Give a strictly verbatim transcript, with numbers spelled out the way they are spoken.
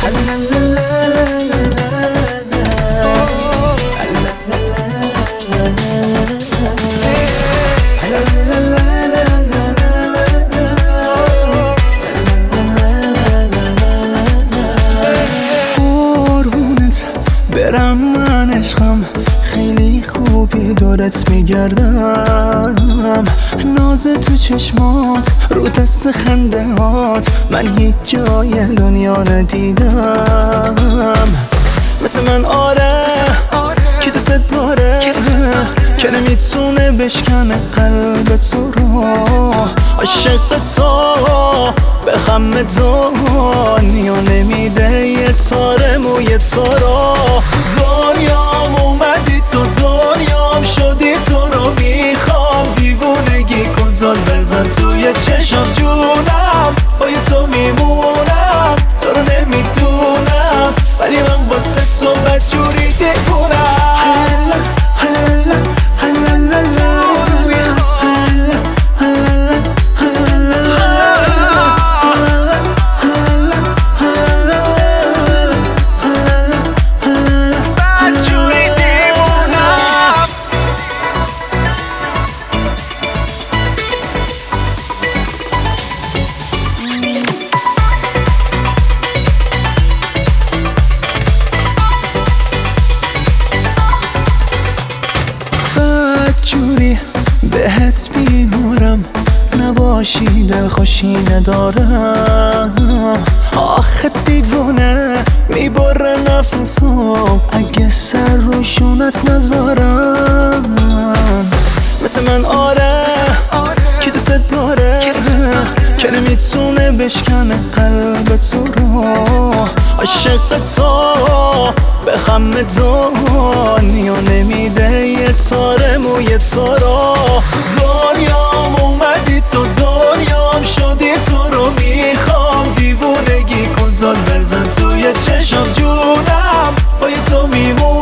برم من عشقم خیلی خوبی دورت میگردم، ناز تو چشمات رو دست خنده هات من هیچ جای دنیا ندیدم. مثل من آره که دوست داره که نمیتونه بشکنه قلب تو رو، عاشق تو به غم دنیا نمیده یه تاره موی تو رو. تو دنیام اومدی تو دنیام شدی تو رو میخوام، دیوونگی کن زل بزن توی چشم جونم، با یه تو میمونم تو رو نمیدونم ولی من واسه تو بدجوری دیوونم. جوری بهت بیمورم نباشی دلخوشی ندارم، آخه دیوونه میبره نفسم اگه سر روشونت نذارم. مثل من آره که دوست داره که نمیتونه بشکنه قلب تو رو، عاشق تو به غم دنیا نمیده یه تاره موی تو رو. تو دنیام اومدی تو دنیام شدی تو رو میخوام، دیوونگی کن زل بزن توی چشم جونم، با یه تو میمونم